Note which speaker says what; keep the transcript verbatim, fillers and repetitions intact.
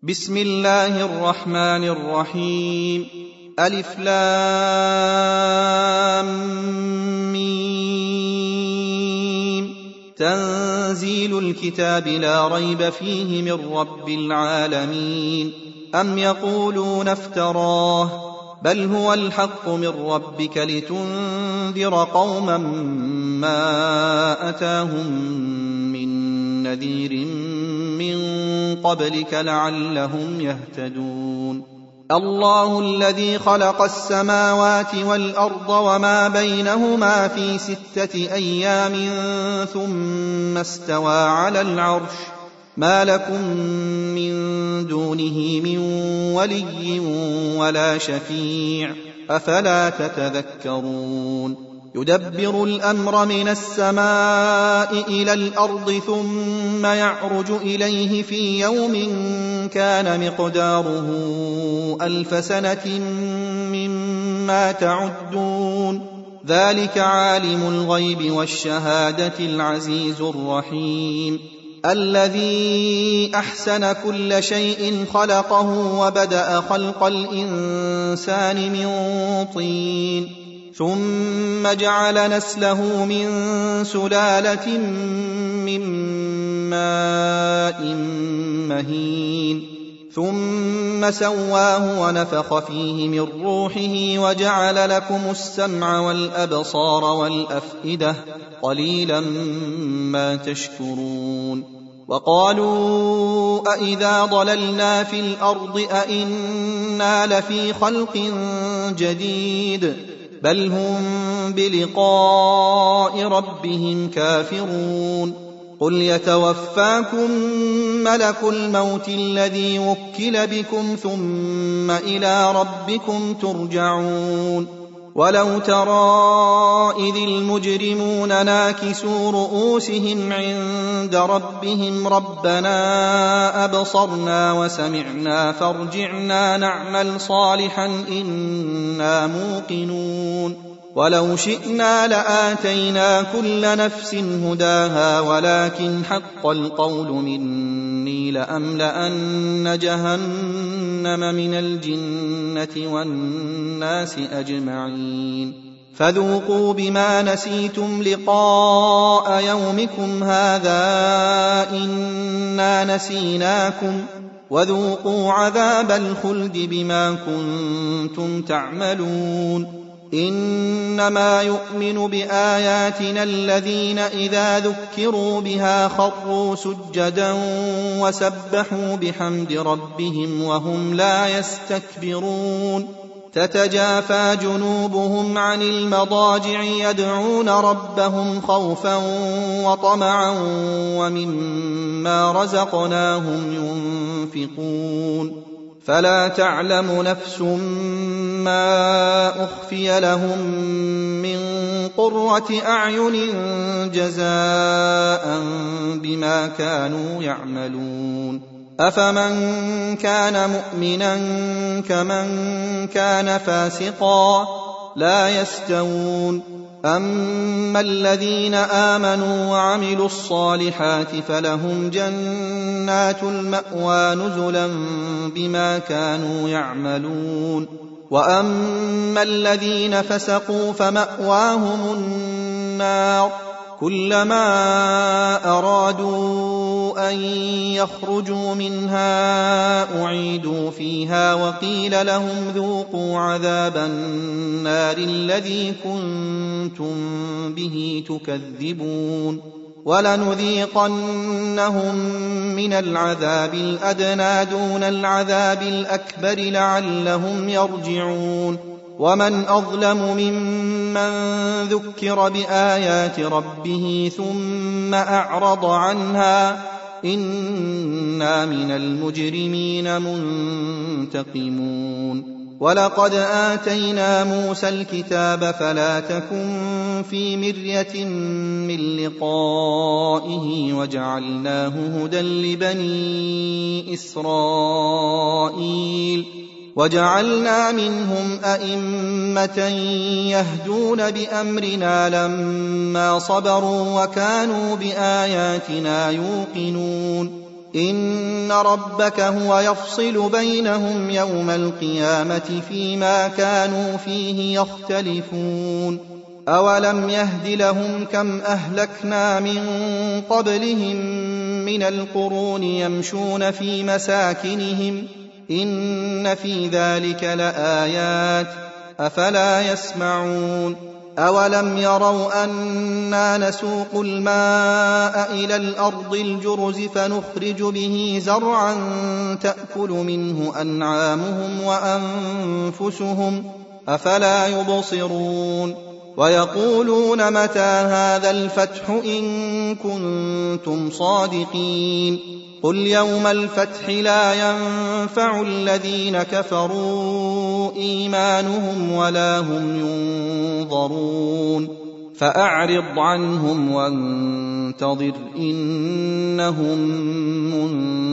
Speaker 1: بسم الله الرحمن الرحيم. ألف لام ميم. تنزيل الكتاب لا ريب فيه من رب العالمين. أم يقولون افتراه بل هو الحق من ربك لتنذر قوما ما أتاهم من نذير من قبلك لعلهم يهتدون. الله الذي خلق السماوات والأرض وما بينهما في ستة أيام ثم استوى على العرش ما لكم من دونه من ولي ولا شفيع أفلا تتذكرون. يدبر الأمر من السماء إلى الأرض ثم يعرج إليه في يوم كان مقداره ألف سنة مما تعدون. ذلك عالم الغيب والشهادة العزيز الرحيم. الذي أحسن كل شيء خلقه وبدأ خلق الإنسان من طين ثم جعل نسله من سلالة من ماء مهين ثم سواه ونفخ فيه من روحه وجعل لكم السمع والأبصار والأفئدة قليلا ما تشكرون. وقالوا أئذا ضللنا في الأرض أئنا لفي خلق جديد بل هم بلقاء ربهم كافرون. قل يتوفاكم ملك الموت الذي وكل بكم ثم إلى ربكم ترجعون. ولو ترى إذ المجرمون ناكسوا رؤوسهم عند ربهم ربنا أبصرنا وسمعنا فارجعنا نعمل صالحا إنا موقنون. ولو شئنا لآتينا كل نفس هداها ولكن حق القول مني لأملأن جهنم من الجنة والناس أجمعين. فذوقوا بما نسيتم لقاء يومكم هذا إنا نسيناكم وذوقوا عذاب الخلد بما كنتم تعملون. إنما يؤمن بآياتنا الذين إذا ذكروا بها خروا سجدا وسبحوا بحمد ربهم وهم لا يستكبرون. تتجافى جنوبهم عن المضاجع يدعون ربهم خوفا وطمعا ومما رزقناهم ينفقون. فلا تعلم نفس ما أخفي لهم من قرة أعين جزاء بما كانوا يعملون. أفمن كان مؤمنا كمن كان فاسقا لا يستوون. أما الذين آمنوا وعملوا الصالحات فلهم جنات المأوى نزلا بما كانوا يعملون. وأما الذين فسقوا فمأواهم النار كلما أرادوا أن يخرجوا منها أعيدوا فيها وقيل لهم ذوقوا عذاب النار الذي كنتم به تكذبون. ولنذيقنهم من العذاب الأدنى دون العذاب الأكبر لعلهم يرجعون. ومن أظلم ممن ذكر بآيات ربه ثم أعرض عنها إنا من المجرمين منتقمون. ولقد آتينا موسى الكتاب فلا تكن في مرية من لقائه وجعلناه هدى لبني إسرائيل وجعلنا منهم أئمة يهدون بأمرنا لما صبروا وكانوا بآياتنا يوقنون. إن ربك هو يفصل بينهم يوم القيامة فيما كانوا فيه يختلفون أولم يهد لهم كم أهلكنا من قبلهم من القرون يمشون في مساكنهم إن في ذلك لآيات أفلا يسمعون أولم يروا أنا نسوق الماء إلى الأرض الجرز فنخرج به زرعا تأكل منه أنعامهم وأنفسهم أفلا يبصرون ويقولون متى هذا الفتح إن كنتم صادقين قل يوم الفتح لا ينفع الذين كفروا إيمانهم ولا هم ينظرون فأعرض عنهم وانتظر إنهم منذرون